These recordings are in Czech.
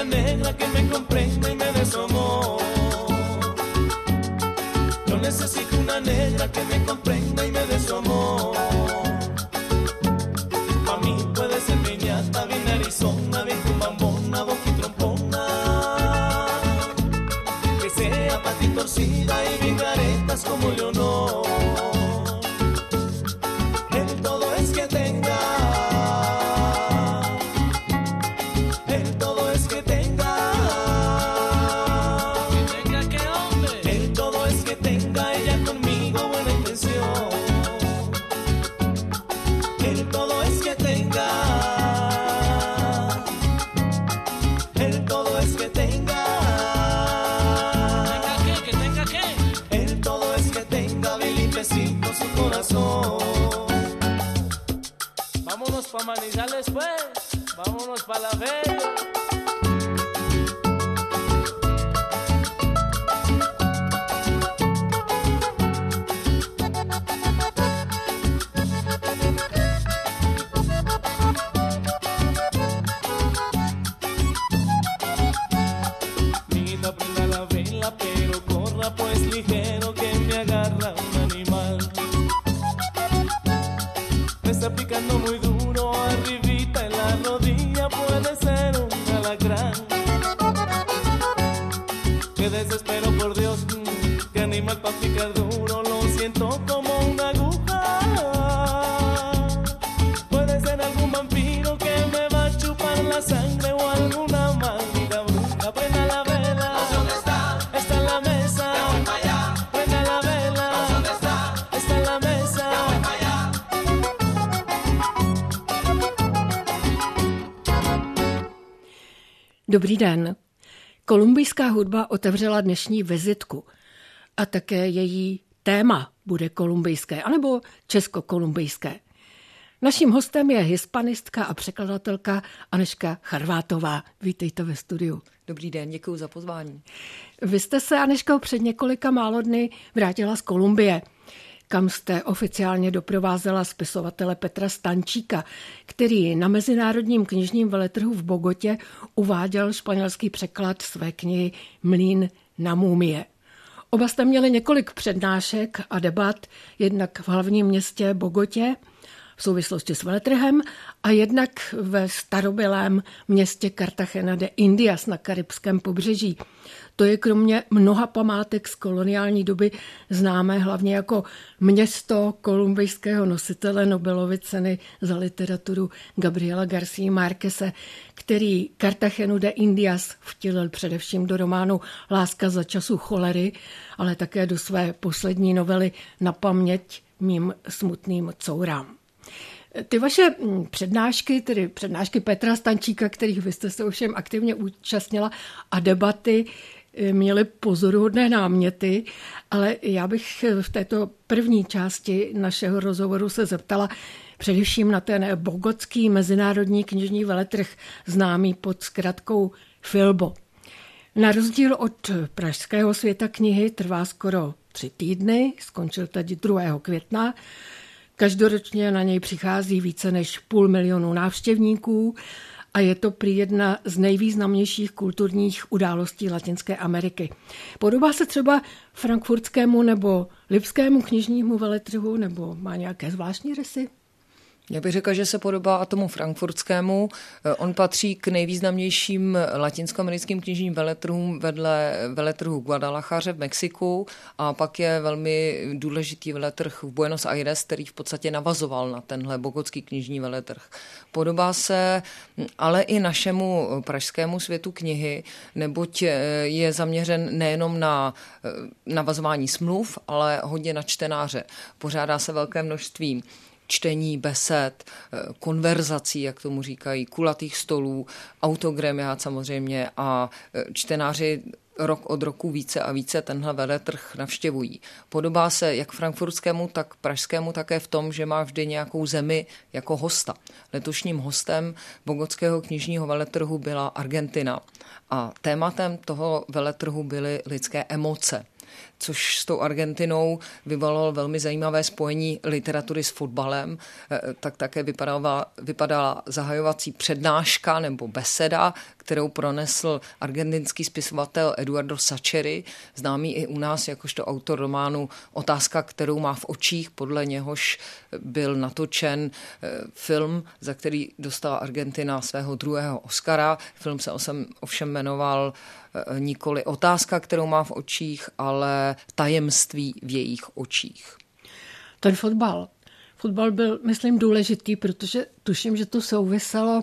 negra que me comprenda y me dé su amor. Yo necesito una negra que me comprenda y me dé su amor. Pa' mí puede ser piñata, bien Arizona, bien cumbambona, boqui trompona. Que sea pati torcida y bien caretas como Leonor. El todo es que tenga. El todo es que tenga. ¿Que tenga qué, hombre? El todo es que tenga ella conmigo buena intención. El todo es que tenga. El todo es que tenga. ¿Tenga qué? ¿Que tenga qué? El todo es que tenga bien limpiecito su corazón. Vámonos pa' Manizales, pues. Vámonos pa' La Bella. Linda, prenda la vela, pero corra pues ligero que me agarra un animal. Me está picando muy duro arribita en la rodilla, puede ser un alacrán. Qué desespero por Dios, qué animal pa' picar duro, lo siento como una aguja. Puede ser algún vampiro que me va a chupar la sangre o alguna maldita bruja. Prenda la vela, ¿Dónde está? está en la mesa. Ya voy para allá. Prenda la vela, ¿Dónde está? está en la mesa. Ya voy para allá. Dobrý den. Kolumbijská hudba otevřela dnešní vizitku a také její téma bude kolumbijské, anebo českokolumbijské. Naším hostem je hispanistka a překladatelka Anežka Charvátová. Vítejte ve studiu. Dobrý den, děkuji za pozvání. Vy jste se, Anežko, před několika málo dny vrátila z Kolumbie, kam jste oficiálně doprovázela spisovatele Petra Stančíka, který na mezinárodním knižním veletrhu v Bogotě uváděl španělský překlad své knihy Mlýn na mumie. Oba jste měli několik přednášek a debat, jednak v hlavním městě Bogotě v souvislosti s veletrhem a jednak ve starobylém městě Cartagena de Indias na karibském pobřeží. To je kromě mnoha památek z koloniální doby známé hlavně jako město kolumbijského nositele Nobelovy ceny za literaturu Gabriela García Márqueze, který Cartagenu de Indias vtělil především do románu Láska za času cholery, ale také do své poslední novely Na paměť mým smutným courám. Ty vaše přednášky, tedy přednášky Petra Stančíka, kterých vy jste se ovšem aktivně účastnila, a debaty měly pozoruhodné náměty, ale já bych v této první části našeho rozhovoru se zeptala především na ten bogotský mezinárodní knižní veletrh, známý pod zkratkou Filbo. Na rozdíl od pražského Světa knihy trvá skoro 3 týdny, skončil teď 2. května. Každoročně na něj přichází více než 500 000 návštěvníků a je to prý jedna z nejvýznamnějších kulturních událostí Latinské Ameriky. Podobá se třeba frankfurtskému nebo lipskému knižnímu veletrhu, nebo má nějaké zvláštní rysy? Já bych řekla, že se podobá tomu frankfurtskému. On patří k nejvýznamnějším latinskoamerickým knižním veletrhům vedle veletrhu Guadalajaře v Mexiku a pak je velmi důležitý veletrh v Buenos Aires, který v podstatě navazoval na tenhle bogotský knižní veletrh. Podobá se ale i našemu pražskému Světu knihy, neboť je zaměřen nejenom na navazování smluv, ale hodně na čtenáře. Pořádá se velké množství čtení, besed, konverzací, jak tomu říkají, kulatých stolů, autogremiát samozřejmě a čtenáři rok od roku více a více tenhle veletrh navštěvují. Podobá se jak frankfurtskému, tak pražskému také v tom, že má vždy nějakou zemi jako hosta. Letošním hostem bogotského knižního veletrhu byla Argentina a tématem toho veletrhu byly lidské emoce. což s tou Argentinou vyvolalo velmi zajímavé spojení literatury s fotbalem. Tak také vypadala zahajovací přednáška nebo beseda, kterou pronesl argentinský spisovatel Eduardo Sacheri, známý i u nás jakožto autor románu Otázka, kterou má v očích, podle něhož byl natočen film, za který dostala Argentina svého druhého Oscara. Film se ovšem jmenoval nikoli Otázka, kterou má v očích, ale Tajemství v jejich očích. Ten fotbal byl, myslím, důležitý, protože tuším, že to souviselo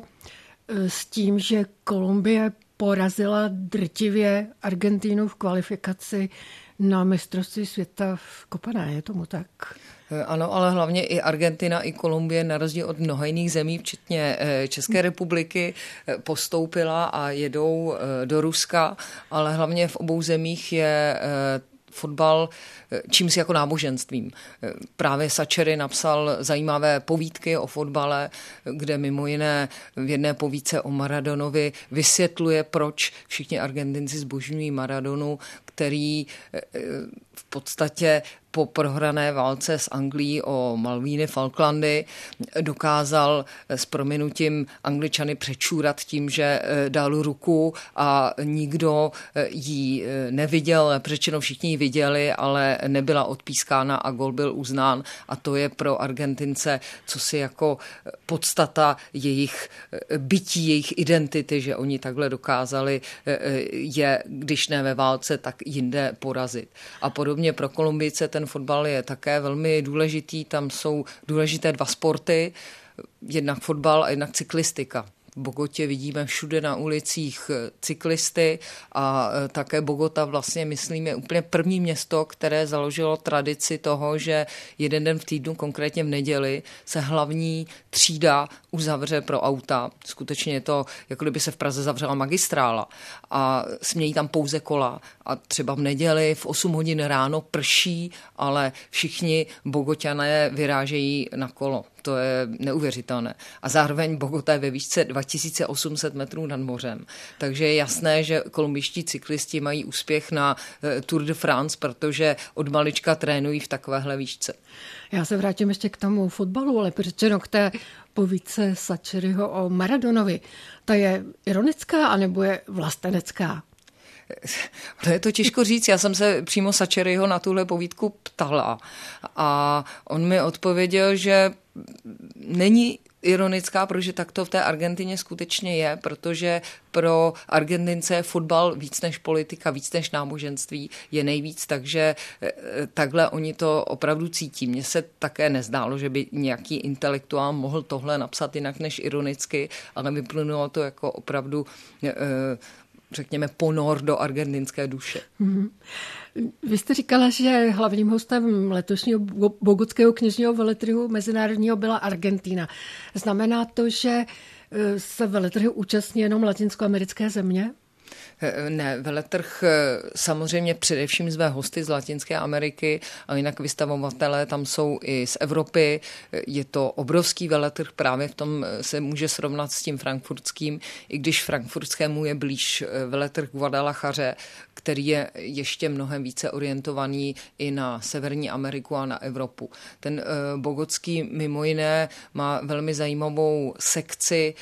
s tím, že Kolumbie porazila drtivě Argentínu v kvalifikaci na mistrovství světa v Kopané, je tomu tak? Ano, ale hlavně i Argentina, i Kolumbie, na rozdíl od mnoha jiných zemí, včetně České republiky, postoupila a jedou do Ruska, ale hlavně v obou zemích je fotbal čímsi jako náboženstvím. Právě Sacheri napsal zajímavé povídky o fotbale, kde mimo jiné v jedné povídce o Maradonovi vysvětluje, proč všichni Argentinci zbožňují Maradonu, který v podstatě po prohrané válce s Anglií o Malvíny, Falklandy dokázal s prominutím Angličany přečůrat tím, že dal ruku a nikdo ji neviděl, řečeno všichni ji viděli, ale nebyla odpískána a gól byl uznán a to je pro Argentince cosi jako podstata jejich bytí, jejich identity, že oni takhle dokázali je, když ne ve válce, tak jinde porazit. A podobně pro Kolumbijce ten fotbal je také velmi důležitý, tam jsou důležité dva sporty, jednak fotbal a jednak cyklistika. V Bogotě vidíme všude na ulicích cyklisty a také Bogota vlastně, myslím, je úplně první město, které založilo tradici toho, že jeden den v týdnu, konkrétně v neděli, se hlavní třída uzavře pro auta. Skutečně je to, jako kdyby se v Praze zavřela magistrála a smějí tam pouze kola. A třeba v neděli v 8 hodin ráno prší, ale všichni Bogoťané vyrážejí na kolo. To je neuvěřitelné. A zároveň Bogota je ve výšce 2800 metrů nad mořem. Takže je jasné, že kolumbijští cyklisti mají úspěch na Tour de France, protože od malička trénují v takovéhle výšce. Já se vrátím ještě k tomu fotbalu, ale řečeno k té povídce Sacheriho o Maradonovi. Ta je ironická, anebo je vlastenecká? To je to těžko říct. Já jsem se přímo Sacheriho na tuhle povídku ptala a on mi odpověděl, že není ironická, protože tak to v té Argentině skutečně je, protože pro Argentince je fotbal víc než politika, víc než náboženství je nejvíc, takže takhle oni to opravdu cítí. Mně se také nezdálo, že by nějaký intelektuál mohl tohle napsat jinak než ironicky, ale vyplynulo to jako opravdu řekněme, ponor do argentinské duše. Mm-hmm. Vy jste říkala, že hlavním hostem letošního bogotského knižního veletrhu mezinárodního byla Argentina. Znamená to, že se veletrhu účastní jenom latinskoamerické země? Ne, veletrh samozřejmě především zve hosty z Latinské Ameriky, ale jinak vystavovatelé tam jsou i z Evropy. Je to obrovský veletrh, právě v tom se může srovnat s tím frankfurtským, i když frankfurtskému je blíž veletrh Guadalachaře, který je ještě mnohem více orientovaný i na Severní Ameriku a na Evropu. Ten bogotský mimo jiné má velmi zajímavou sekci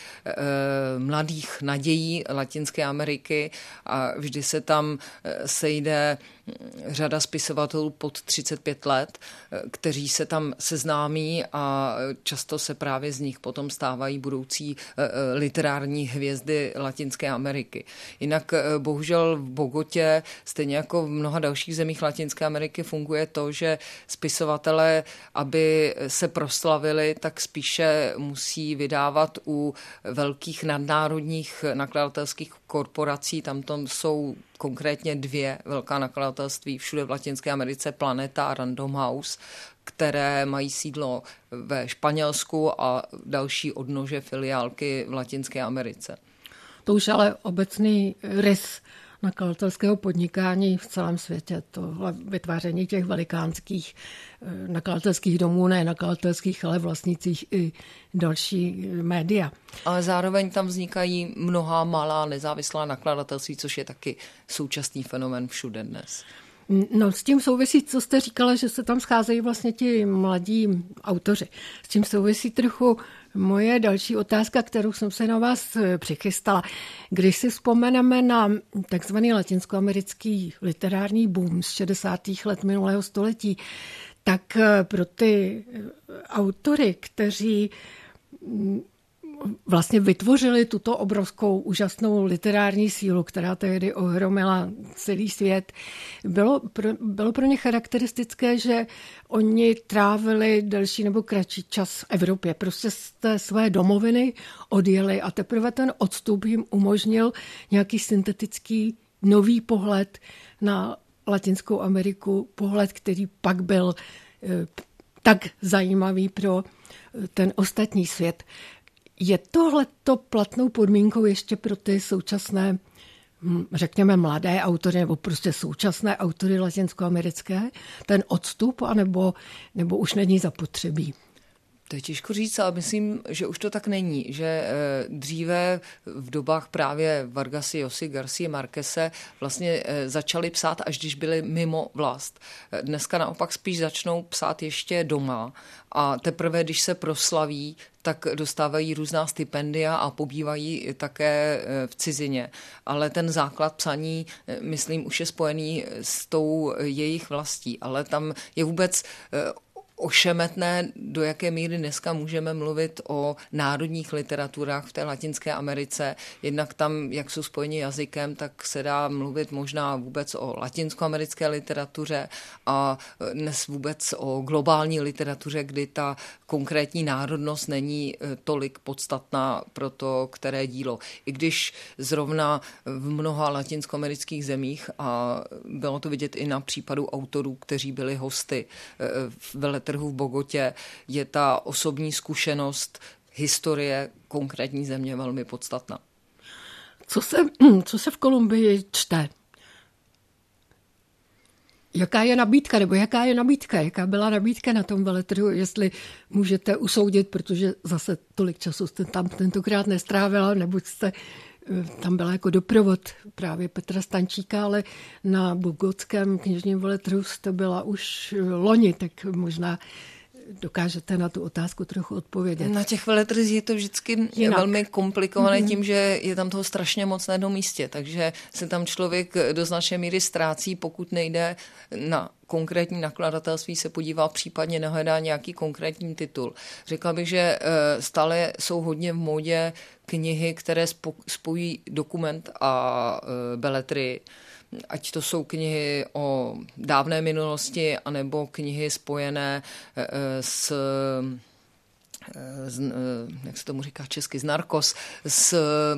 mladých nadějí Latinské Ameriky a vždy se tam sejde řada spisovatelů pod 35 let, kteří se tam seznámí a často se právě z nich potom stávají budoucí literární hvězdy Latinské Ameriky. Jinak bohužel v Bogotě, stejně jako v mnoha dalších zemích Latinské Ameriky, funguje to, že spisovatelé, aby se proslavili, tak spíše musí vydávat u velkých nadnárodních nakladatelských korporací. Tam jsou konkrétně 2 velká nakladatelství všude v Latinské Americe, Planeta a Random House, které mají sídlo ve Španělsku a další odnože filiálky v Latinské Americe. To už ale obecný rys nakladatelského podnikání v celém světě, to vytváření těch velikánských nakladatelských domů, ne nakladatelských, ale vlastnících i další média. Ale zároveň tam vznikají mnohá malá nezávislá nakladatelství, což je taky současný fenomén všude dnes. No, s tím souvisí, co jste říkala, že se tam scházejí vlastně ti mladí autoři. S tím souvisí trochu moje další otázka, kterou jsem se na vás přichystala. Když si vzpomeneme na takzvaný latinskoamerický literární boom z 60. let minulého století, tak pro ty autory, kteří vlastně vytvořili tuto obrovskou, úžasnou literární sílu, která tehdy ohromila celý svět. Bylo pro ně charakteristické, že oni trávili delší nebo kratší čas v Evropě. Prostě z té své domoviny odjeli a teprve ten odstup jim umožnil nějaký syntetický nový pohled na Latinskou Ameriku, pohled, který pak byl tak zajímavý pro ten ostatní svět. Je tohleto platnou podmínkou ještě pro ty současné, řekněme, mladé autory nebo prostě současné autory latinskoamerické, ten odstup, nebo už není zapotřebí? To je těžko říct, ale myslím, že už to tak není, že dříve v dobách právě Vargasy Llosy, Garcie Marquese vlastně začali psát, až když byli mimo vlast. Dneska naopak spíš začnou psát ještě doma a teprve, když se proslaví, tak dostávají různá stipendia a pobývají také v cizině. Ale ten základ psaní, myslím, už je spojený s tou jejich vlastí. Ale tam je vůbec ošemetné, do jaké míry dneska můžeme mluvit o národních literaturách v té Latinské Americe. Jednak tam, jak jsou spojeni jazykem, tak se dá mluvit možná vůbec o latinskoamerické literatuře a dnes vůbec o globální literatuře, kdy ta konkrétní národnost není tolik podstatná pro to, které dílo. I když zrovna v mnoha latinskoamerických zemích, a bylo to vidět i na případu autorů, kteří byli hosty v veletrhu v Bogotě, je ta osobní zkušenost, historie konkrétní země velmi podstatná. Co se v Kolumbii čte? Jaká je nabídka, jaká byla nabídka na tom veletrhu, jestli můžete usoudit, protože zase tolik času jste tam tentokrát nestrávila, nebo jste tam byla jako doprovod právě Petra Stančíka, ale na bogotském knižním veletrhu jste byla už loni, tak možná dokážete na tu otázku trochu odpovědět. Na těch veletrzích je to vždycky velmi komplikované tím, že je tam toho strašně moc na jednom místě, takže se tam člověk do značné míry ztrácí, pokud nejde na konkrétní nakladatelství, se podívá, případně nehledá nějaký konkrétní titul. Řekla bych, že stále jsou hodně v módě knihy, které spojí dokument a beletrii. Ať to jsou knihy o dávné minulosti, anebo knihy spojené s jak se tomu říká česky, z narkos, s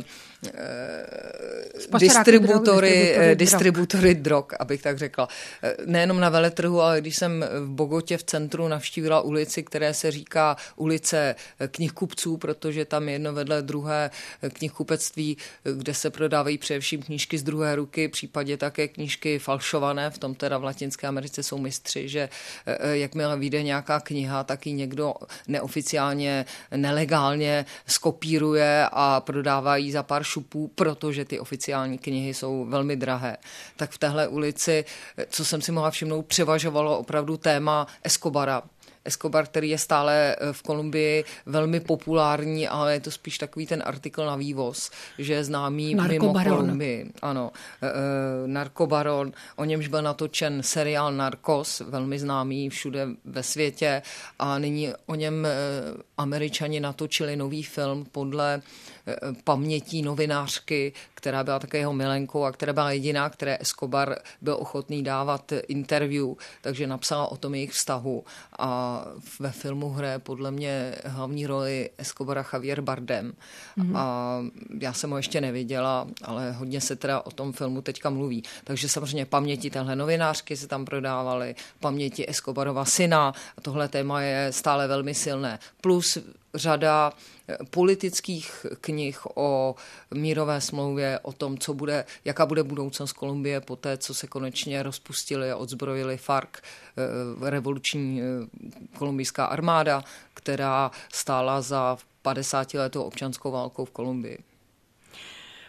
distributory drog, abych tak řekla. Nejenom na veletrhu, ale když jsem v Bogotě v centru navštívila ulici, které se říká ulice knihkupců, protože tam je jedno vedle druhé knihkupectví, kde se prodávají především knížky z druhé ruky, případně také knížky falšované, v tom teda v Latinské Americe jsou mistři, že jakmile vyjde nějaká kniha, tak ji někdo neoficiálně, nelegálně skopíruje a prodávají za pár šupů, protože ty oficiální knihy jsou velmi drahé. Tak v téhle ulici, co jsem si mohla všimnout, převažovalo opravdu téma Escobara. Escobar, který je stále v Kolumbii velmi populární, ale je to spíš takový ten artikl na vývoz, že je známý mimo Kolumbii. Ano, narkobaron, o němž byl natočen seriál Narcos, velmi známý všude ve světě a nyní o něm Američani natočili nový film podle pamětí novinářky, která byla také jeho milenkou a která byla jediná, které Escobar byl ochotný dávat interview, takže napsala o tom jejich vztahu a ve filmu hraje podle mě hlavní roli Escobara Javier Bardem. A já jsem ho ještě neviděla, ale hodně se teda o tom filmu teďka mluví. Takže samozřejmě paměti téhle novinářky se tam prodávaly, paměti Escobarova syna a tohle téma je stále velmi silné. Plus řada politických knih o mírové smlouvě, o tom, jaká bude budoucnost Kolumbie po té, co se konečně rozpustili a odzbrojili FARC, revoluční kolumbijská armáda, která stála za 50letou občanskou válkou v Kolumbii.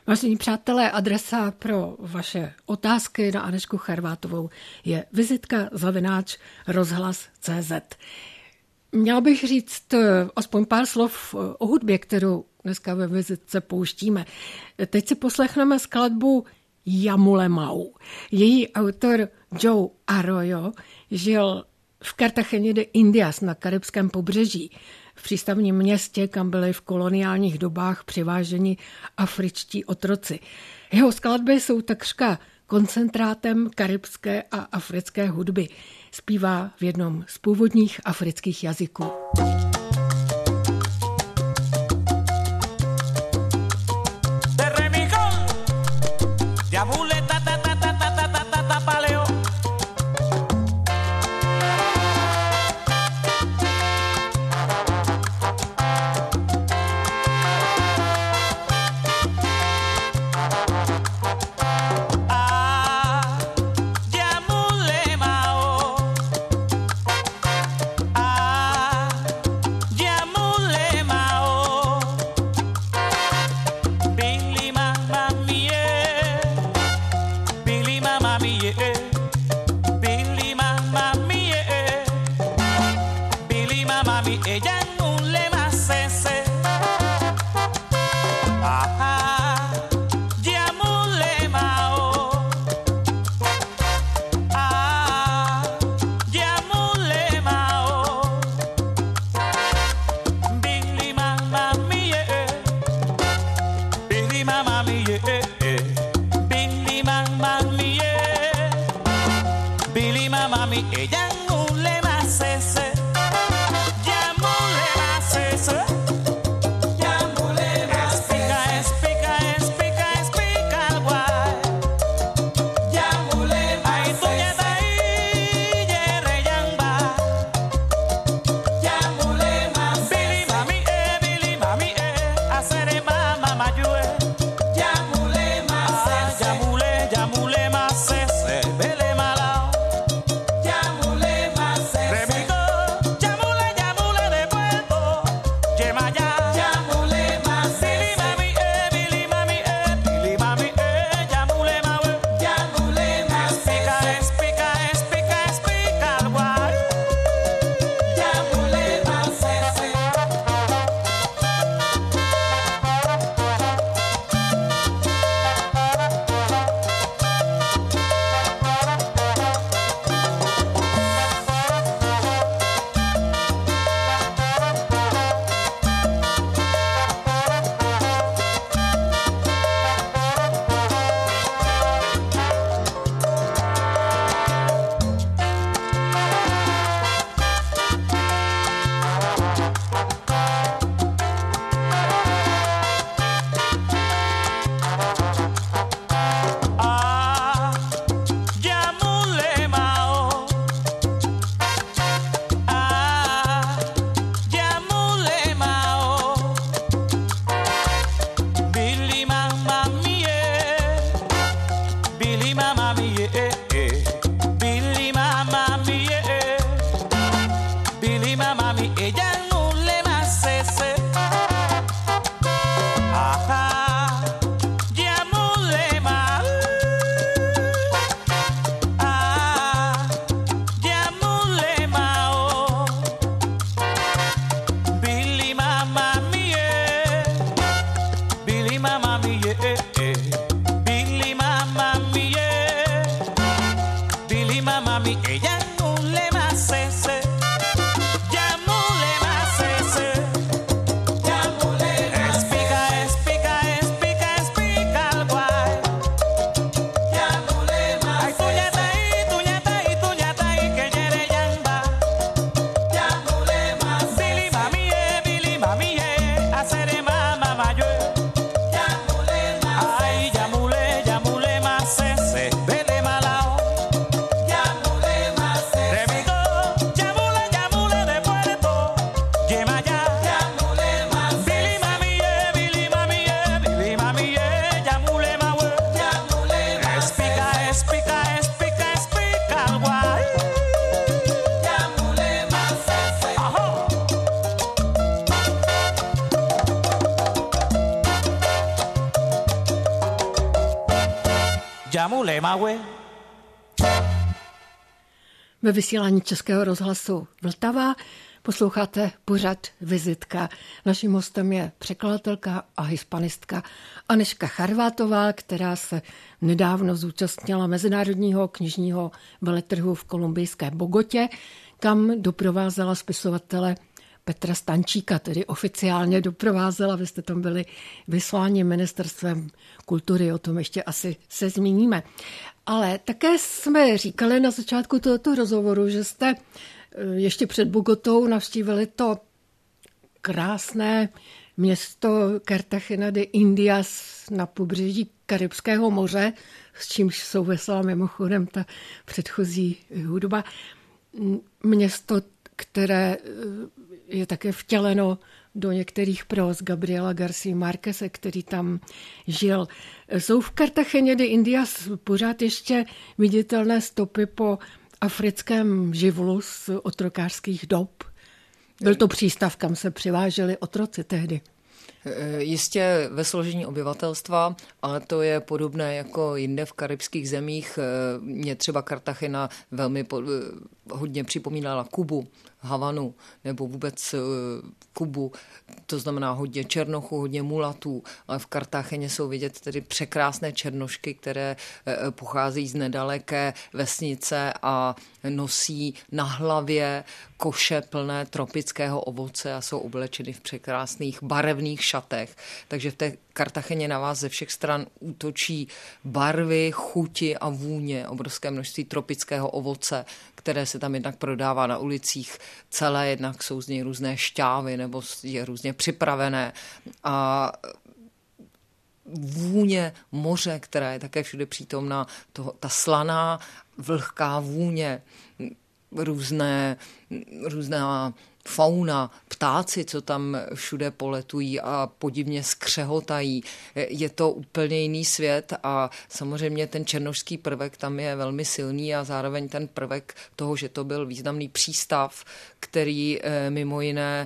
Vážení přátelé, adresa pro vaše otázky na Anežku Charvátovou je vizitka@rozhlas.cz. Měla bych říct aspoň pár slov o hudbě, kterou dneska ve vizitce pouštíme. Teď si poslechneme skladbu Yamulemau. Její autor Joe Arroyo žil v Cartageně de Indias na karibském pobřeží, v přístavním městě, kam byli v koloniálních dobách přiváženi afričtí otroci. Jeho skladby jsou takřka koncentrátem karibské a africké hudby. Zpívá v jednom z původních afrických jazyků. Billy mama mi ella no le más ese. Llámole llamo Lema, güey. Ve vysílání Českého rozhlasu Vltava posloucháte pořad Vizitka. Naším hostem je překladatelka a hispanistka Anežka Charvátová, která se nedávno zúčastnila mezinárodního knižního veletrhu v kolumbijské Bogotě, kam doprovázela spisovatele Petra Stančíka, tedy oficiálně doprovázela. Vy jste tam byli vysláni ministerstvem kultury, o tom ještě asi se zmíníme. Ale také jsme říkali na začátku tohoto rozhovoru, že jste ještě před Bogotou navštívili to krásné město Cartagena de Indias na pobřeží Karibského moře, s čímž souvisela mimochodem ta předchozí hudba. Město, které je také vtěleno do některých próz Gabriela García Márqueze, který tam žil. Jsou v Cartageně de Indias pořád ještě viditelné stopy po africkém živlu z otrokářských dob? Byl to přístav, kam se přiváželi otroci tehdy. Jistě ve složení obyvatelstva, ale to je podobné jako jinde v karibských zemích. Mě třeba Cartagena velmi hodně připomínala Kubu, Havanu nebo vůbec Kubu. To znamená hodně černochů, hodně mulatů, ale v Cartageně jsou vidět tedy překrásné černošky, které pocházejí z nedaleké vesnice a nosí na hlavě koše plné tropického ovoce a jsou oblečeny v překrásných barevných šatech. Takže v té Cartageně na vás ze všech stran útočí barvy, chuti a vůně, obrovské množství tropického ovoce, které se tam jednak prodává na ulicích celé, jednak jsou z něj různé šťávy nebo je různě připravené a vůně moře, která je také všude přítomná, ta slaná, vlhká vůně, různá fauna, ptáci, co tam všude poletují a podivně skřehotají. Je to úplně jiný svět a samozřejmě ten černošský prvek tam je velmi silný a zároveň ten prvek toho, že to byl významný přístav, který mimo jiné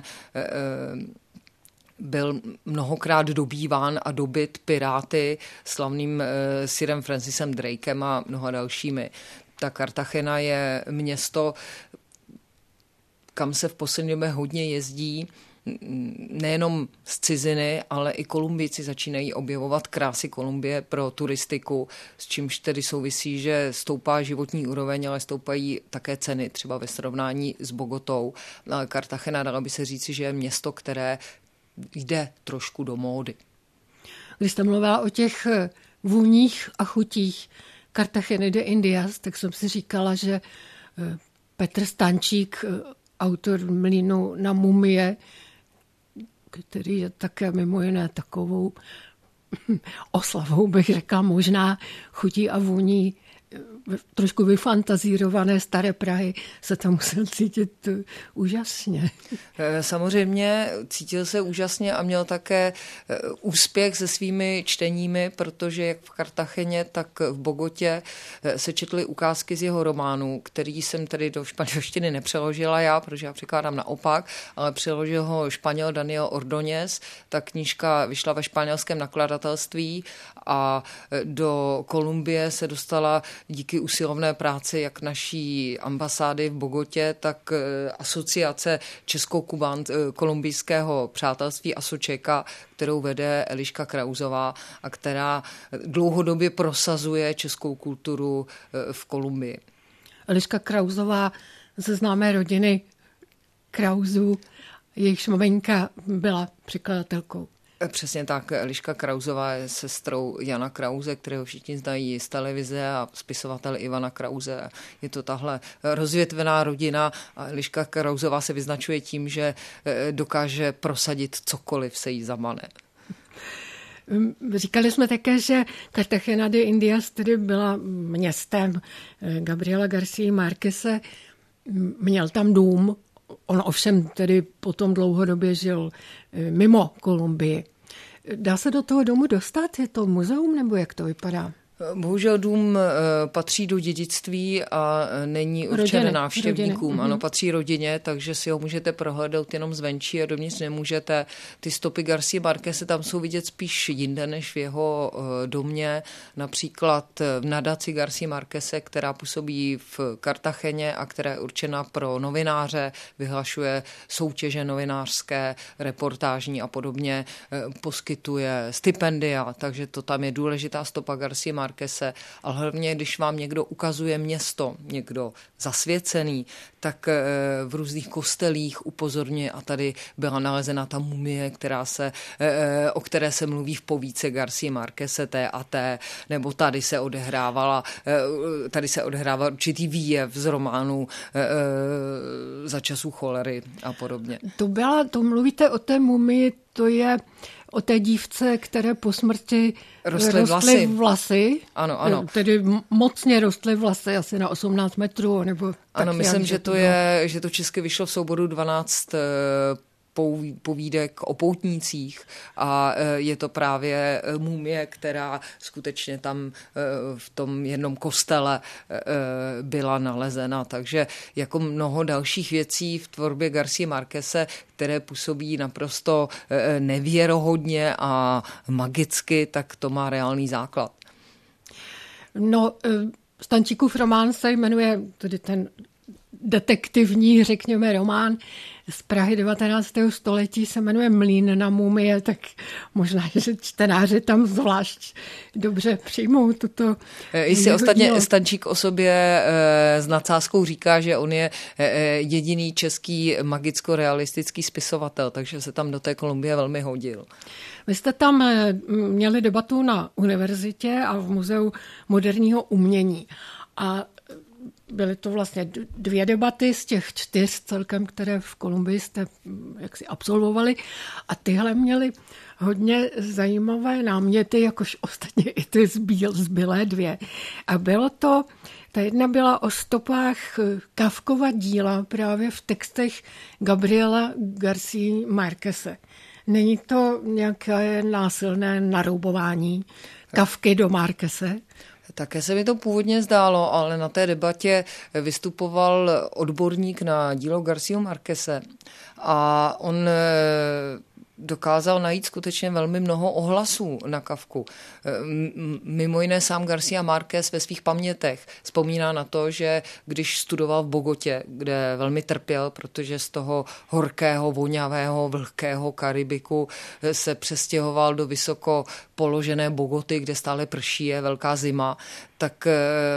byl mnohokrát dobýván a dobyt piráty, slavným sirem Francisem Drakem a mnoha dalšími. Ta Cartagena je město, kam se v poslední době hodně jezdí, nejenom z ciziny, ale i Kolumbijci začínají objevovat krásy Kolumbie pro turistiku, s čímž tedy souvisí, že stoupá životní úroveň, ale stoupají také ceny, třeba ve srovnání s Bogotou. Cartagena, dalo by se říci, že je město, které jde trošku do módy. Když jste mluvila o těch vůních a chutích Cartageny de Indias, tak jsem si říkala, že Petr Stančík, autor Mlýnu na mumie, který je také mimo jiné takovou oslavou, bych řekla, možná chutí a vůní trošku vyfantazírované staré Prahy, se tam musel cítit úžasně. Samozřejmě cítil se úžasně a měl také úspěch se svými čteními, protože jak v Cartageně, tak v Bogotě se četly ukázky z jeho románu, který jsem tedy do španělštiny nepřeložila já, protože já překládám naopak, ale přeložil ho Španěl Daniel Ordóñez. Ta knížka vyšla ve španělském nakladatelství a do Kolumbie se dostala díky usilovné práci jak naší ambasády v Bogotě, tak asociace Česko-kolumbijského přátelství Asočeka, kterou vede Eliška Krausová a která dlouhodobě prosazuje českou kulturu v Kolumbii. Eliška Krausová ze známé rodiny Krausů, jejichž maminka byla překladatelkou. Přesně tak, Eliška Krausová je sestrou Jana Krause, kterého všichni znají z televize a spisovatel Ivana Krause. Je to tahle rozvětvená rodina a Eliška Krausová se vyznačuje tím, že dokáže prosadit cokoliv se jí zamane. Říkali jsme také, že Cartagena de Indias tedy byla městem Gabriela García Márqueze, měl tam dům. On ovšem tedy potom dlouhodobě žil mimo Kolumbii. Dá se do toho domu dostat? Je to muzeum nebo jak to vypadá? Bohužel dům patří do dědictví a není určen návštěvníkům. Rodiny. Ano, patří rodině, takže si ho můžete prohlédnout jenom zvenčí a dovnitř nemůžete. Ty stopy Garcia Marqueze tam jsou vidět spíš jinde než v jeho domě. Například v nadaci Garcia Marqueze, která působí v Kartacheně a která je určena pro novináře, vyhlašuje soutěže novinářské, reportážní a podobně, poskytuje stipendia, takže to tam je důležitá stopa Garcia Marqueze, ale hlavně, když vám někdo ukazuje město, někdo zasvěcený, tak v různých kostelích upozorňuje a tady byla nalezena ta mumie, o které se mluví v povídce Garcia Marqueze té a té, nebo tady se odehrává určitý výjev z románu Za časů cholery a podobně. To mluvíte o té mumii, to je o té dívce, které po smrti rostly vlasy. Ano. Tedy mocně rostly vlasy, asi na 18 metrů. Nebo ano, myslím, že to česky vyšlo v souboru 12 povídek o poutnících a je to právě mumie, která skutečně tam v tom jednom kostele byla nalezena. Takže jako mnoho dalších věcí v tvorbě Garcia Marqueze, které působí naprosto nevěrohodně a magicky, tak to má reálný základ. No, Stančíkův román se jmenuje, tedy ten detektivní, řekněme, román z Prahy 19. století se jmenuje Mlýn na mumie, tak možná, že čtenáři tam zvlášť dobře přijmou toto. Jestli ostatně Stančík o sobě s nadsázkou říká, že on je jediný český magicko-realistický spisovatel, takže se tam do té Kolumbie velmi hodil. Vy jste tam měli debatu na univerzitě a v Muzeu moderního umění a byly to vlastně 2 debaty z těch 4 celkem, které v Kolumbii jste jaksi absolvovali a tyhle měly hodně zajímavé náměty, jakož ostatně i ty zbylé 2. A ta jedna byla o stopách Kafkova díla právě v textech Gabriela Garcia Marqueze. Není to nějaké násilné naroubování Kafky do Marqueze? Také se mi to původně zdálo, ale na té debatě vystupoval odborník na dílo Garcia Marqueze a on dokázal najít skutečně velmi mnoho ohlasů na Kafku. Mimo jiné sám Garcia Marquez ve svých pamětech vzpomíná na to, že když studoval v Bogotě, kde velmi trpěl, protože z toho horkého, vonavého, vlhkého Karibiku se přestěhoval do vysoko položené Bogoty, kde stále prší, je velká zima, tak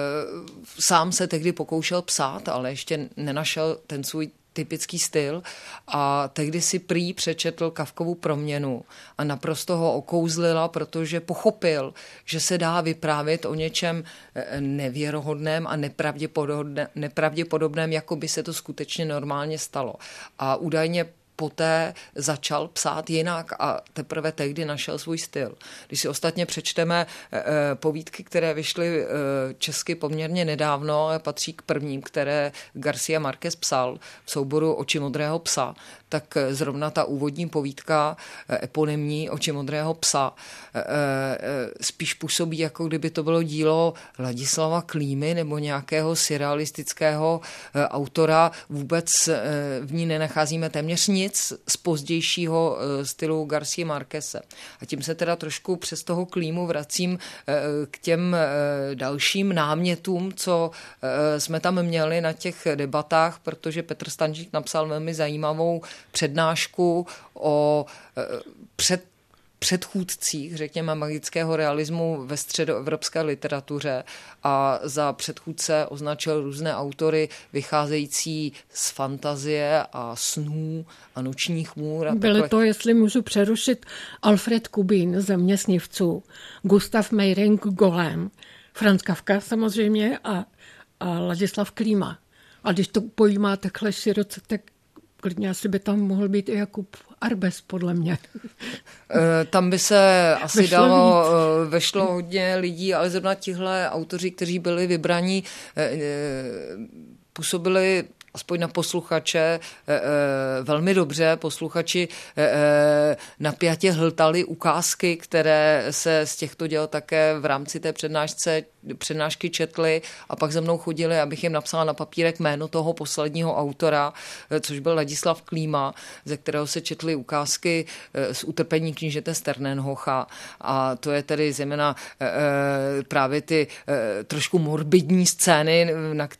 sám se tehdy pokoušel psát, ale ještě nenašel ten svůj typický styl a tehdy si prý přečetl Kafkovu Proměnu a naprosto ho okouzlila, protože pochopil, že se dá vyprávět o něčem nevěrohodném a nepravděpodobném, jako by se to skutečně normálně stalo. A údajně poté začal psát jinak a teprve tehdy našel svůj styl. Když si ostatně přečteme povídky, které vyšly česky poměrně nedávno, patří k prvním, které Garcia Marquez psal v souboru Oči modrého psa, tak zrovna ta úvodní povídka eponymní Oči modrého psa spíš působí, jako kdyby to bylo dílo Ladislava Klímy nebo nějakého surrealistického autora. Vůbec v ní nenacházíme téměř nic z pozdějšího stylu Garcia Marqueze. A tím se teda trošku přes toho Klímu vracím k těm dalším námětům, co jsme tam měli na těch debatách, protože Petr Stančík napsal velmi zajímavou přednášku o předchůdcích, řekněme, magického realismu ve středoevropské literatuře a za předchůdce označil různé autory vycházející z fantazie a snů a nočních můr. Byly to, jestli můžu přerušit, Alfred Kubín, Země snivců, Gustav Meyrink, Golem, Franz Kafka samozřejmě a Ladislav Klíma. A když to pojímá takhle široce, tak klidně asi by tam mohl být i Jakub Arbes, podle mě. Tam by se asi vešlo hodně lidí, ale zrovna tihle autoři, kteří byli vybraní, působili aspoň na posluchače velmi dobře. Posluchači napjatě hltali ukázky, které se z těchto děl také v rámci té přednášky četly a pak ze mnou chodili, abych jim napsala na papírek jméno toho posledního autora, což byl Ladislav Klíma, ze kterého se četly ukázky z Utrpení knížete Sternenhocha, a to je tedy zejména právě ty trošku morbidní scény,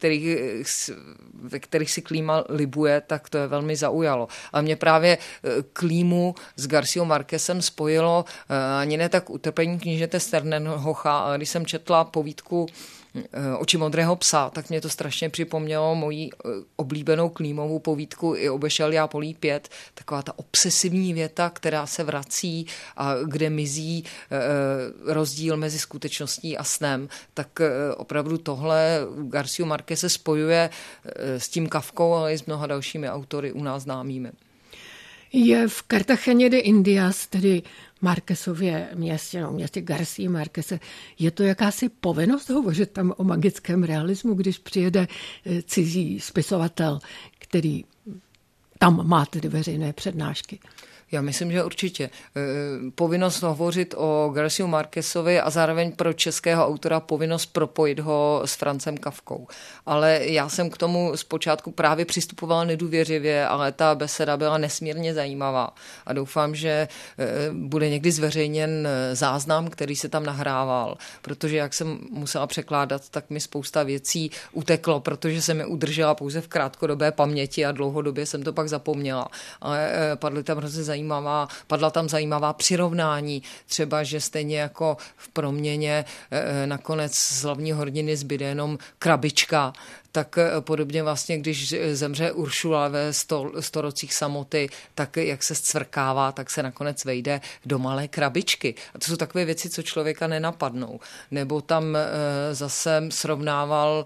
ve kterých si Klíma libuje, tak to je velmi zaujalo. A mě právě Klímu s Garciou Marquezem spojilo ani ne tak Utrpení knížete Sternenhocha, ale když jsem četla povídku Oči modrého psa, tak mě to strašně připomnělo moji oblíbenou Klímovou povídku I obešel já polí 5, taková ta obsesivní věta, která se vrací a kde mizí rozdíl mezi skutečností a snem, tak opravdu tohle Garciu Marquez se spojuje s tím Kafkou, ale i s mnoha dalšími autory u nás známými. Je v Cartageně de Indias, tedy Marquezově městě García Marqueze, je to jakási povinnost hovořit tam o magickém realismu, když přijede cizí spisovatel, který tam má tedy veřejné přednášky? Já myslím, že určitě. Povinnost hovořit o Garciu Marquezovi a zároveň pro českého autora povinnost propojit ho s Francem Kafkou. Ale já jsem k tomu zpočátku právě přistupovala nedůvěřivě, ale ta beseda byla nesmírně zajímavá a doufám, že bude někdy zveřejněn záznam, který se tam nahrával, protože jak jsem musela překládat, tak mi spousta věcí uteklo, protože jsem je udržela pouze v krátkodobé paměti a dlouhodobě jsem to pak zapomněla. Ale padla tam zajímavá přirovnání, třeba, že stejně jako v Proměně nakonec z hlavní hrdiny zbyde jenom krabička, tak podobně vlastně, když zemře Uršula ve Storocích samoty, tak jak se zcvrkává, tak se nakonec vejde do malé krabičky. A to jsou takové věci, co člověka nenapadnou. Nebo tam zase srovnával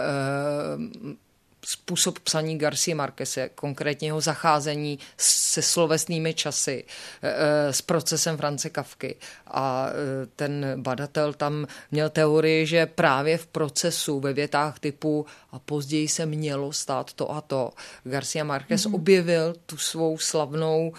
způsob psaní Garcie Marqueze, konkrétně jeho zacházení se slovesnými časy, s procesem France Kafky. A ten badatel tam měl teorii, že právě v procesu, ve větách typu a později se mělo stát to a to, Garcia Marquez objevil tu svou slavnou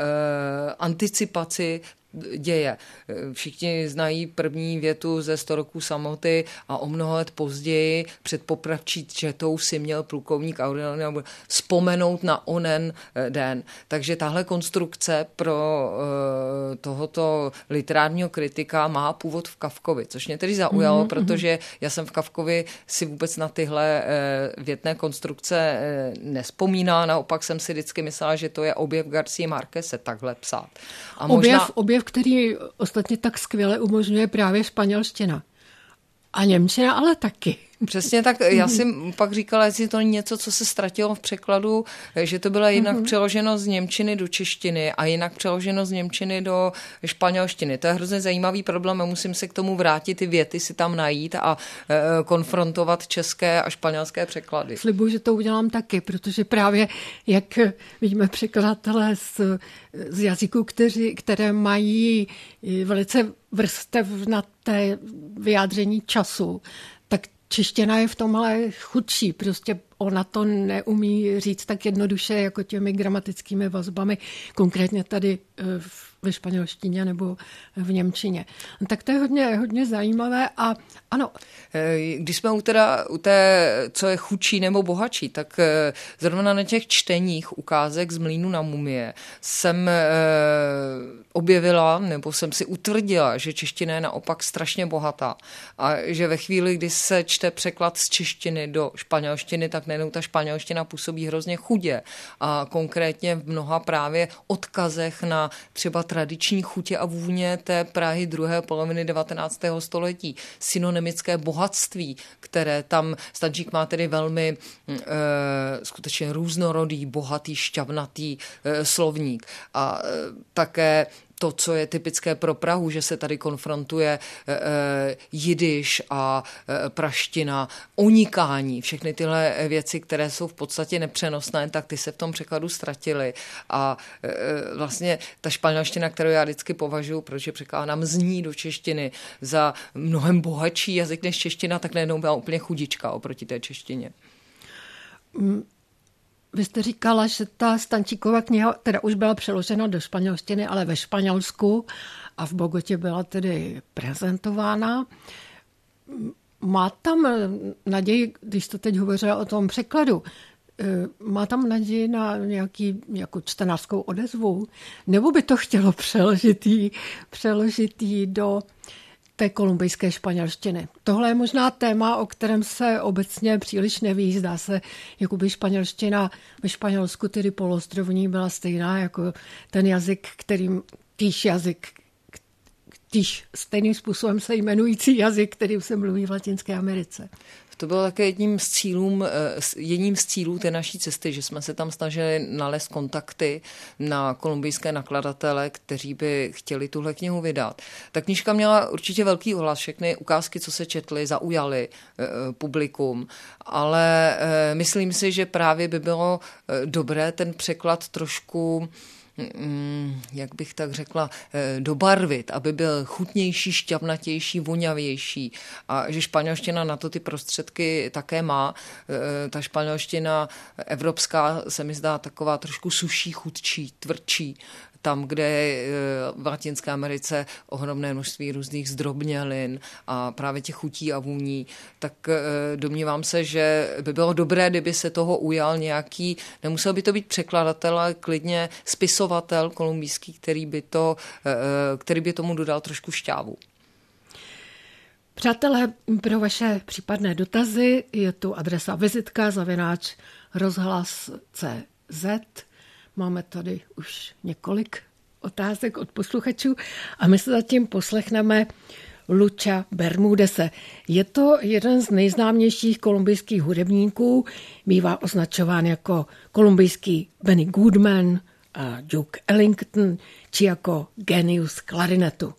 anticipaci děje. Všichni znají první větu ze 100 roků samoty a o mnoho let později před popravčí četou si měl plukovník Aurelian vzpomenout na onen den. Takže tahle konstrukce pro tohoto literárního kritika má původ v Kafkovi, což mě tedy zaujalo, protože já jsem v Kafkovi si vůbec na tyhle větné konstrukce nespomínala, naopak jsem si vždycky myslela, že to je objev Garcie Marqueze takhle psát. A objev, který ostatně tak skvěle umožňuje právě španělština. A němčina ale taky. Přesně tak. Já jsem pak říkala, jestli to není něco, co se ztratilo v překladu, že to bylo jinak přeloženo z němčiny do češtiny a jinak přeloženo z němčiny do španělštiny. To je hrozně zajímavý problém a musím se k tomu vrátit, ty věty si tam najít a konfrontovat české a španělské překlady. Slibuji, že to udělám taky, protože právě, jak vidíme překladatelé z jazyků, které mají velice vrstevnaté vyjádření času, tak čeština je v tomhle chudší. Prostě ona to neumí říct tak jednoduše jako těmi gramatickými vazbami, konkrétně tady ve španělštině nebo v němčině. Tak to je hodně zajímavé a ano. Když jsme u té, co je chudší nebo bohatší, tak zrovna na těch čteních ukázek z Mlýnu na mumie jsem objevila, nebo jsem si utvrdila, že čeština je naopak strašně bohatá a že ve chvíli, kdy se čte překlad z češtiny do španělštiny, tak najednou ta španělština působí hrozně chudě a konkrétně v mnoha právě odkazech na třeba tradiční chutě a vůně té Prahy druhé poloviny 19. století, synonymické bohatství, které tam Stančík má tedy velmi skutečně různorodý, bohatý, šťavnatý slovník a také to, co je typické pro Prahu, že se tady konfrontuje jidiš a praština, onikání, všechny tyhle věci, které jsou v podstatě nepřenosné, tak ty se v tom překladu ztratily. A vlastně ta španělština, kterou já vždycky považuji, protože překládám z ní do češtiny za mnohem bohatší jazyk než čeština, tak najednou byla úplně chudička oproti té češtině. Vy jste říkala, že ta Stančíkova kniha teda už byla přeložena do španělštiny, ale ve Španělsku a v Bogotě byla tedy prezentována. Má tam naději, když jste teď hovořila o tom překladu, má tam naději na nějaký jako čtenářskou odezvu? Nebo by to chtělo přeložit jí do té kolumbijské španělštiny? Tohle je možná téma, o kterém se obecně příliš neví. Zdá se, jakoby španělština ve Španělsku, tedy poloostrovní, byla stejná jako ten jazyk, týž stejným způsobem se jmenující jazyk, který se mluví v Latinské Americe. To bylo také jedním z cílů té naší cesty, že jsme se tam snažili nalézt kontakty na kolumbijské nakladatele, kteří by chtěli tuhle knihu vydat. Ta knížka měla určitě velký ohlas, všechny ukázky, co se četly, zaujaly publikum, ale myslím si, že právě by bylo dobré ten překlad trošku, jak bych tak řekla, dobarvit, aby byl chutnější, šťavnatější, voňavější a že španělština na to ty prostředky také má. Ta španělština evropská se mi zdá taková trošku suší, chudší, tvrdší. Tam, kde je v Latinské Americe ohromné množství různých zdrobnělin a právě těch chutí a vůní, tak domnívám se, že by bylo dobré, kdyby se toho ujal nějaký, nemusel by to být překladatel, ale klidně spisovatel kolumbijský, který by tomu dodal trošku šťávu. Přátelé, pro vaše případné dotazy je tu adresa vizitka@rozhlas.cz. Máme tady už několik otázek od posluchačů a my se zatím poslechneme Lucha Bermudese. Je to jeden z nejznámějších kolumbijských hudebníků, bývá označován jako kolumbijský Benny Goodman a Duke Ellington, či jako genius klarinetu.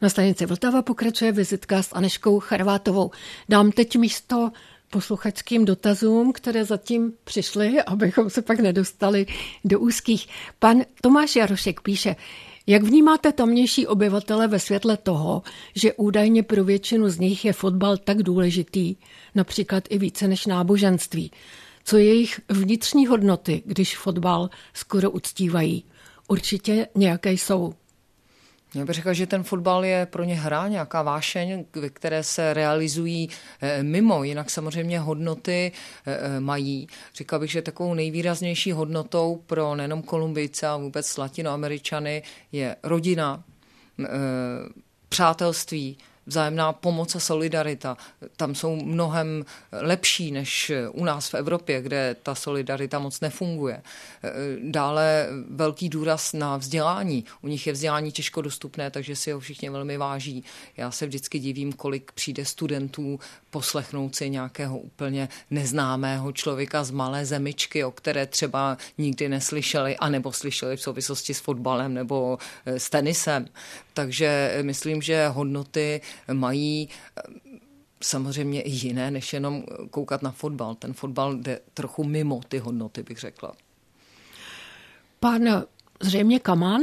Na stanici Vltava pokračuje vizitka s Anežkou Charvátovou. Dám teď místo posluchačským dotazům, které zatím přišly, abychom se pak nedostali do úzkých. Pan Tomáš Jarošek píše, jak vnímáte tamnější obyvatele ve světle toho, že údajně pro většinu z nich je fotbal tak důležitý, například i více než náboženství? Co je jejich vnitřní hodnoty, když fotbal skoro uctívají? Určitě nějaké jsou. Já bych řekla, že ten fotbal je pro ně hra, nějaká vášeň, ve které se realizují mimo, jinak samozřejmě hodnoty mají. Řekla bych, že takovou nejvýraznější hodnotou pro nejenom Kolumbijce a vůbec Latinoameričany je rodina, přátelství, vzájemná pomoc a solidarita. Tam jsou mnohem lepší než u nás v Evropě, kde ta solidarita moc nefunguje. Dále velký důraz na vzdělání. U nich je vzdělání těžko dostupné, takže si ho všichni velmi váží. Já se vždycky divím, kolik přijde studentů poslechnout si nějakého úplně neznámého člověka z malé zemičky, o které třeba nikdy neslyšeli, anebo slyšeli v souvislosti s fotbalem nebo s tenisem. Takže myslím, že hodnoty mají samozřejmě i jiné, než jenom koukat na fotbal. Ten fotbal jde trochu mimo ty hodnoty, bych řekla. Pan zřejmě Kaman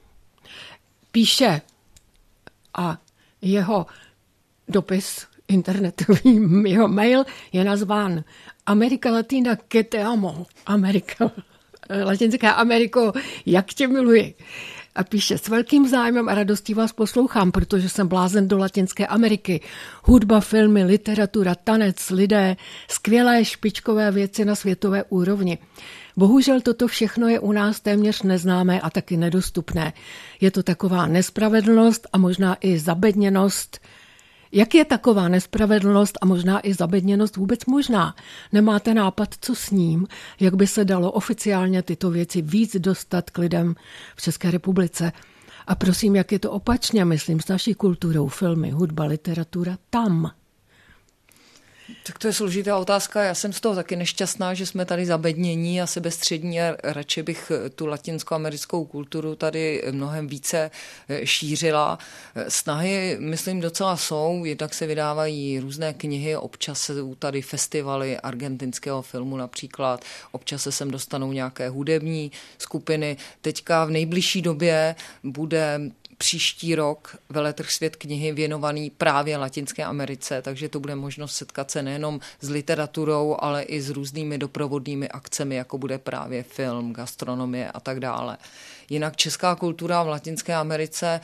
píše a jeho dopis internetový, jeho mail je nazván Amerika Latina, que te amo. Amerika, Latinská Ameriko, jak tě miluji. A píše, s velkým zájmem a radostí vás poslouchám, protože jsem blázen do Latinské Ameriky. Hudba, filmy, literatura, tanec, lidé, skvělé špičkové věci na světové úrovni. Bohužel toto všechno je u nás téměř neznámé a taky nedostupné. Je to taková nespravedlnost a možná i zabedněnost. Jak je taková nespravedlnost a možná i zabedněnost vůbec možná? Nemáte nápad, co s ním? Jak by se dalo oficiálně tyto věci víc dostat k lidem v České republice? A prosím, jak je to opačně, myslím, s naší kulturou, filmy, hudba, literatura, tam? Tak to je složitá otázka. Já jsem z toho taky nešťastná, že jsme tady zabednění a sebestřední a radši bych tu latinskoamerickou kulturu tady mnohem více šířila. Snahy, myslím, docela jsou. Jednak se vydávají různé knihy, občas jsou tady festivaly argentinského filmu například, občas se sem dostanou nějaké hudební skupiny. Teďka v nejbližší době bude příští rok veletrh Svět knihy věnovaný právě Latinské Americe, takže to bude možnost setkat se nejenom s literaturou, ale i s různými doprovodnými akcemi, jako bude právě film, gastronomie a tak dále. Jinak česká kultura v Latinské Americe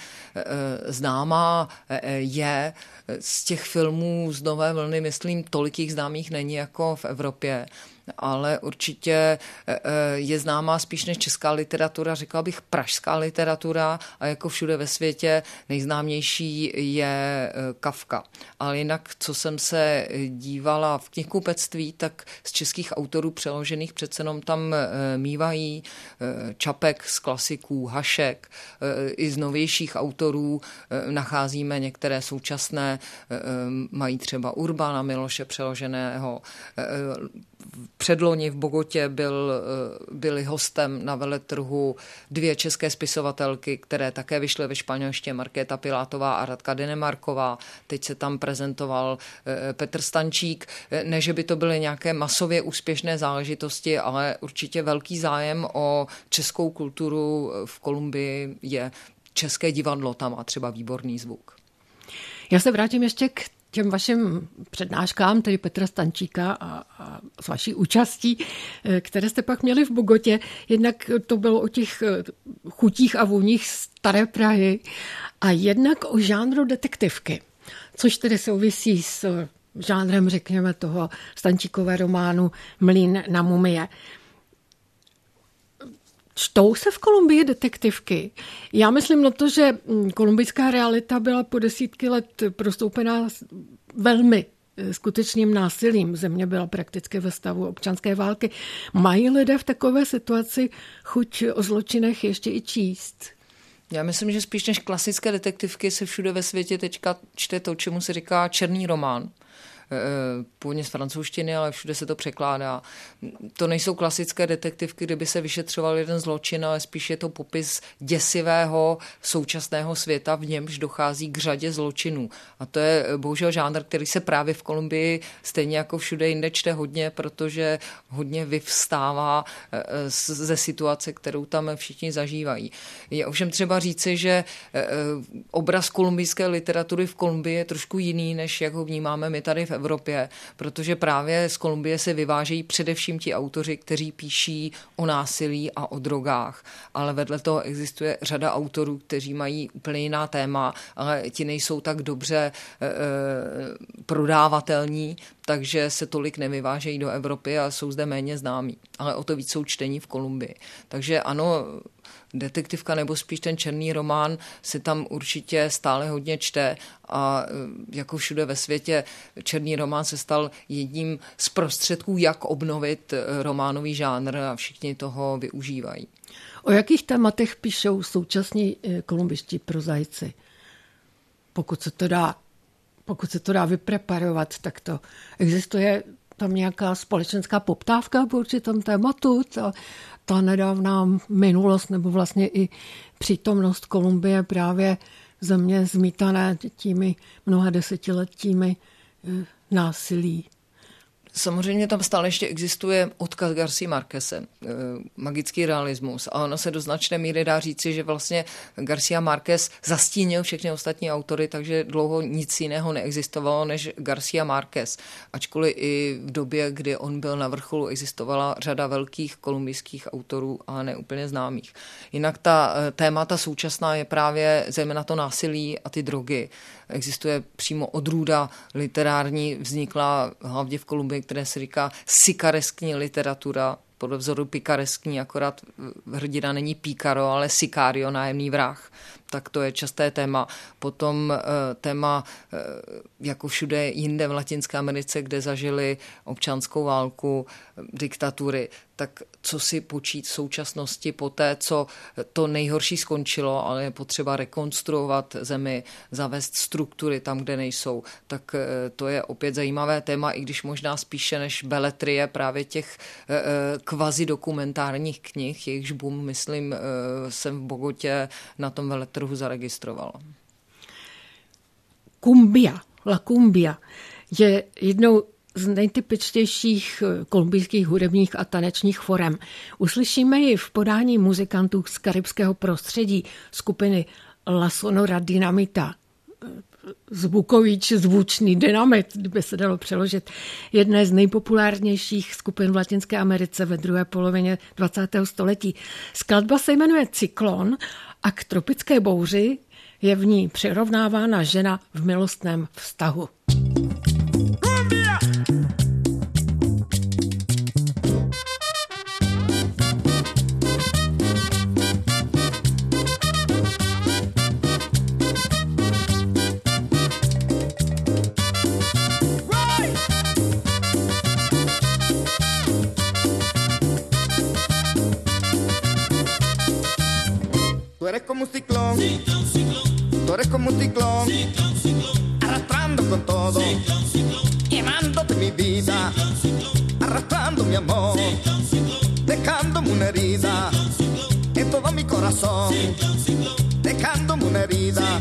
známá je. Z těch filmů z nové vlny, myslím, tolik jich známých není jako v Evropě, ale určitě je známá spíš než česká literatura, řekla bych pražská literatura a jako všude ve světě nejznámější je Kafka. Ale jinak, co jsem se dívala v knihkupectví, tak z českých autorů přeložených přece jenom tam mívají Čapek z klasiků, Hašek, i z novějších autorů nacházíme některé současné, mají třeba Urbana Miloše přeloženého. Předloni v Bogotě byli hostem na veletrhu 2 české spisovatelky, které také vyšly ve španělštině, Markéta Pilátová a Radka Denemarková. Teď se tam prezentoval Petr Stančík. Ne, že by to byly nějaké masově úspěšné záležitosti, ale určitě velký zájem o českou kulturu v Kolumbii je. České divadlo tam má třeba výborný zvuk. Já se vrátím ještě k těm vašim přednáškám, tedy Petra Stančíka a s vaší účastí, které jste pak měli v Bogotě. Jednak to bylo o těch chutích a vůních staré Prahy a jednak o žánru detektivky, což tedy souvisí s žánrem, řekněme, toho Stančíkové románu Mlýn na mumie. Čtou se v Kolumbii detektivky? Já myslím na to, že kolumbijská realita byla po desítky let prostoupená velmi skutečným násilím. Země byla prakticky ve stavu občanské války. Mají lidé v takové situaci chuť o zločinech ještě i číst? Já myslím, že spíš než klasické detektivky se všude ve světě teďka čte to, čemu se říká černý román. původně z francouzštiny, ale všude se to překládá. To nejsou klasické detektivky, kde by se vyšetřoval jeden zločin, ale spíš je to popis děsivého současného světa, v němž dochází k řadě zločinů. A to je bohužel žánr, který se právě v Kolumbii stejně jako všude jinde čte hodně, protože hodně vyvstává ze situace, kterou tam všichni zažívají. Je ovšem třeba říci, že obraz kolumbijské literatury v Kolumbii je trošku jiný, než jak ho vnímáme my tady v Evropě, protože právě z Kolumbie se vyvážejí především ti autoři, kteří píší o násilí a o drogách. Ale vedle toho existuje řada autorů, kteří mají úplně jiná téma, ale ti nejsou tak dobře prodávatelní, takže se tolik nevyvážejí do Evropy a jsou zde méně známí. Ale o to víc jsou čtení v Kolumbii. Takže ano, detektivka nebo spíš ten černý román se tam určitě stále hodně čte a jako všude ve světě černý román se stal jedním z prostředků, jak obnovit románový žánr a všichni toho využívají. O jakých tématech píšou současní kolumbijští prozaici? Pokud se to dá vypreparovat, tak to existuje tam nějaká společenská poptávka po určitém tématu, ta nedávná minulost nebo vlastně i přítomnost Kolumbie, právě země zmítané těmi mnoha desetiletími násilí. Samozřejmě tam stále ještě existuje odkaz García Márqueze, magický realismus. A ono se do značné míry dá říci, že vlastně García Márquez zastínil všechny ostatní autory, takže dlouho nic jiného neexistovalo než García Márquez. Ačkoliv i v době, kdy on byl na vrcholu, existovala řada velkých kolumbijských autorů a neúplně známých. Jinak ta témata současná je právě zejména to násilí a ty drogy. Existuje přímo odrůda literární, vznikla hlavně v Kolumbii, které se říká sikareskní literatura, podle vzoru pikareskní, akorát hrdina není píkaro, ale sicario, nájemný vrah. Tak to je časté téma. Potom téma, jako všude jinde v Latinské Americe, kde zažili občanskou válku, diktatury, tak co si počít v současnosti po té, co to nejhorší skončilo, ale je potřeba rekonstruovat zemi, zavést struktury tam, kde nejsou. Tak to je opět zajímavé téma, i když možná spíše než beletrie právě těch kvazi dokumentárních knih, jejichž boom, myslím, jsem v Bogotě na tom veletrhu zaregistrovala. La cumbia je jednou z nejtypičtějších kolumbijských hudebních a tanečních forem. Uslyšíme ji v podání muzikantů z karibského prostředí skupiny La Sonora Dinamita. Zvučný dynamit, kdyby se dalo přeložit, jedné z nejpopulárnějších skupin v Latinské Americe ve druhé polovině 20. století. Skladba se jmenuje Cyklon a k tropické bouři je v ní přirovnávána žena v milostném vztahu. Tú eres como un ciclón, tú eres como un ciclón, arrastrando con todo, llevándote mi vida, arrastrando mi amor, dejándome una herida en todo mi corazón, dejándome una herida.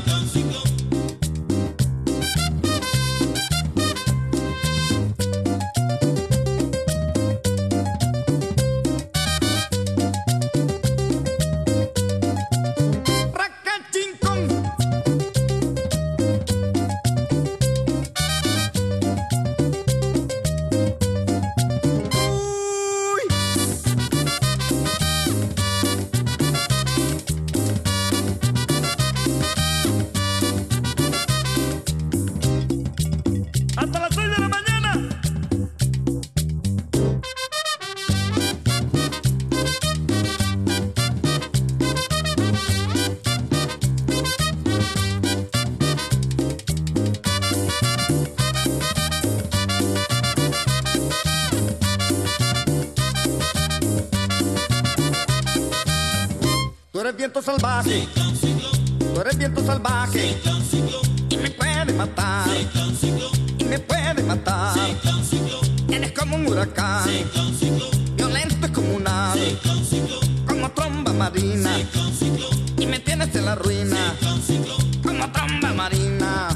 Tú eres viento salvaje, tú eres viento salvaje, y me puede matar, y y me puede matar. Eres como un huracán, violento y comunal, como tromba marina, y me tienes en la ruina, como tromba marina.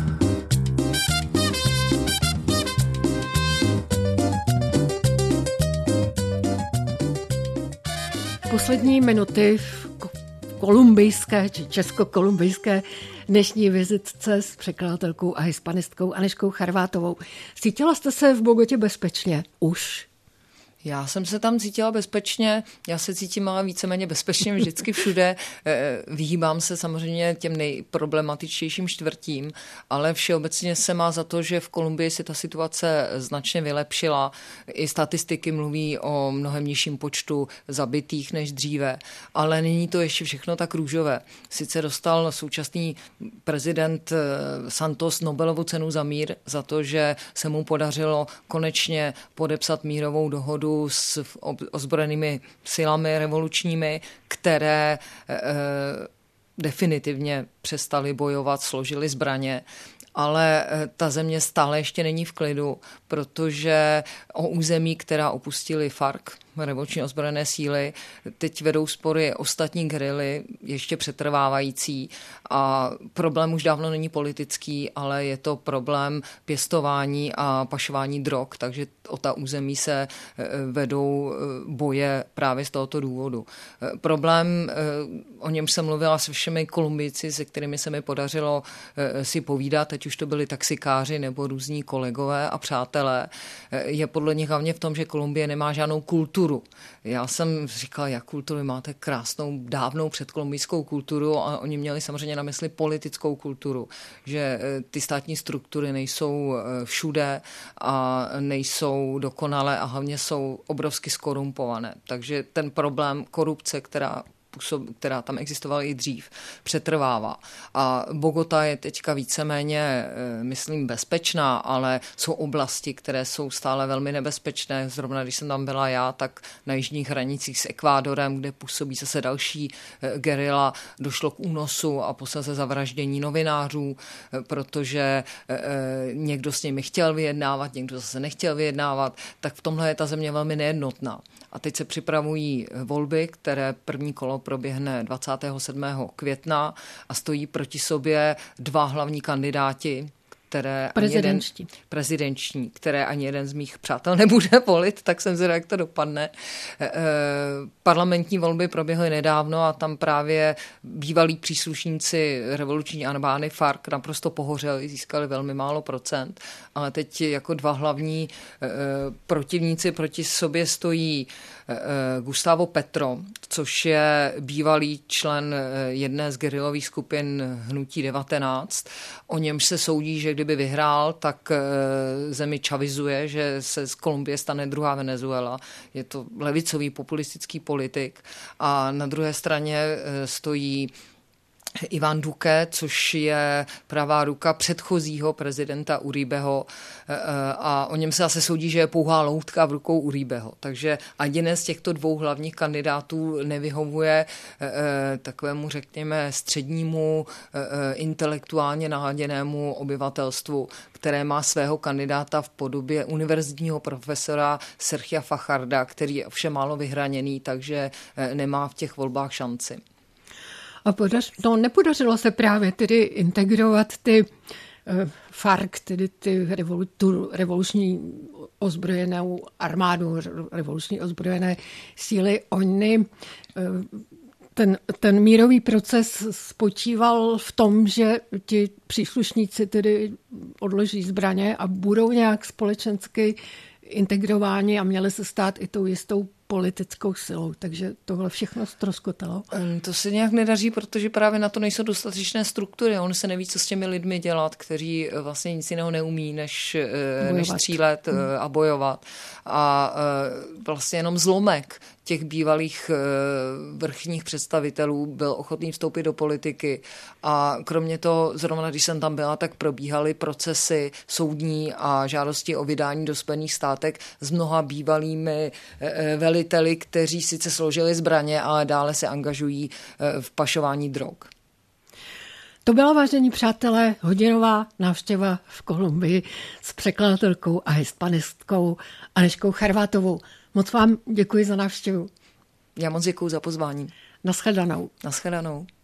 Poslední minuty v kolumbijské či česko-kolumbijské dnešní vizitce s překladatelkou a hispanistkou Anežkou Charvátovou. Cítila jste se v Bogotě bezpečně? Už? Já jsem se tam cítila bezpečně, já se cítím ale víceméně bezpečně vždycky všude. Vyhýbám se samozřejmě těm nejproblematičtějším čtvrtím, ale všeobecně se má za to, že v Kolumbii si ta situace značně vylepšila. I statistiky mluví o mnohem nižším počtu zabitých než dříve, ale není to ještě všechno tak růžové. Sice dostal současný prezident Santos Nobelovu cenu za mír za to, že se mu podařilo konečně podepsat mírovou dohodu s ozbrojenými silami revolučními, které definitivně přestali bojovat, složili zbraně, ale ta země stále ještě není v klidu, protože o území, která opustili FARC, revoluční ozbrojené síly, teď vedou spory ostatní gerily, ještě přetrvávající, a problém už dávno není politický, ale je to problém pěstování a pašování drog, takže o ta území se vedou boje právě z tohoto důvodu. Problém, o něm jsem mluvila se všemi Kolumbijci, se kterými se mi podařilo si povídat, teď už to byli taxikáři nebo různí kolegové a přátelé, je podle nich hlavně v tom, že Kolumbie nemá žádnou kulturu. Já jsem říkala, jak kulturu, máte krásnou, dávnou předkolumbijskou kulturu, a oni měli samozřejmě na mysli politickou kulturu, že ty státní struktury nejsou všude a nejsou dokonalé a hlavně jsou obrovsky skorumpované. Takže ten problém korupce, která tam existovala i dřív, přetrvává. A Bogota je teďka víceméně, myslím, bezpečná, ale jsou oblasti, které jsou stále velmi nebezpečné. Zrovna když jsem tam byla já, tak na jižních hranicích s Ekvádorem, kde působí zase další gerila, došlo k únosu a posléze zavraždění novinářů, protože někdo s nimi chtěl vyjednávat, někdo zase nechtěl vyjednávat, tak v tomhle je ta země velmi nejednotná. A teď se připravují volby, které první kolo proběhne 27. května a stojí proti sobě dva hlavní kandidáti, prezidentští, které ani jeden z mých přátel nebude volit, tak jsem zvědavá, jak to dopadne. Parlamentní volby proběhly nedávno a tam právě bývalí příslušníci revoluční armády FARC naprosto pohořeli, získali velmi málo procent, ale teď jako dva hlavní protivníci proti sobě stojí Gustavo Petro, což je bývalý člen jedné z gerilových skupin Hnutí 19. O němž se soudí, že kdyby vyhrál, tak zemi čavizuje, že se z Kolumbie stane druhá Venezuela. Je to levicový populistický politik. A na druhé straně stojí Iván Duque, což je pravá ruka předchozího prezidenta Uribeho, a o něm se zase soudí, že je pouhá loutka v rukou Uribeho. Takže ani jeden z těchto dvou hlavních kandidátů nevyhovuje takovému, řekněme, střednímu intelektuálně naladěnému obyvatelstvu, které má svého kandidáta v podobě univerzitního profesora Sergia Fajarda, který je ovšem málo vyhraněný, takže nemá v těch volbách šanci. A nepodařilo se právě tedy integrovat ty FARC, tedy ty revoluční ozbrojenou armádu, revoluční ozbrojené síly. Oni, ten mírový proces spočíval v tom, že ti příslušníci tedy odloží zbraně a budou nějak společensky integrováni a měli se stát i tou jistou politickou silou, takže tohle všechno ztroskotalo. To se nějak nedaří, protože právě na to nejsou dostatečné struktury. On se neví, co s těmi lidmi dělat, kteří vlastně nic jiného neumí, než střílet a bojovat. A vlastně jenom zlomek těch bývalých vrchních představitelů byl ochotný vstoupit do politiky. A kromě toho, zrovna když jsem tam byla, tak probíhaly procesy soudní a žádosti o vydání do Spojených státek s mnoha bývalými veliteli, kteří sice složili zbraně, ale dále se angažují v pašování drog. To byla, vážení přátelé, hodinová návštěva v Kolumbii s překladatelkou a hispanistkou Anežkou Charvátovou. Moc vám děkuji za návštěvu. Já moc děkuji za pozvání. Naschledanou. Naschledanou.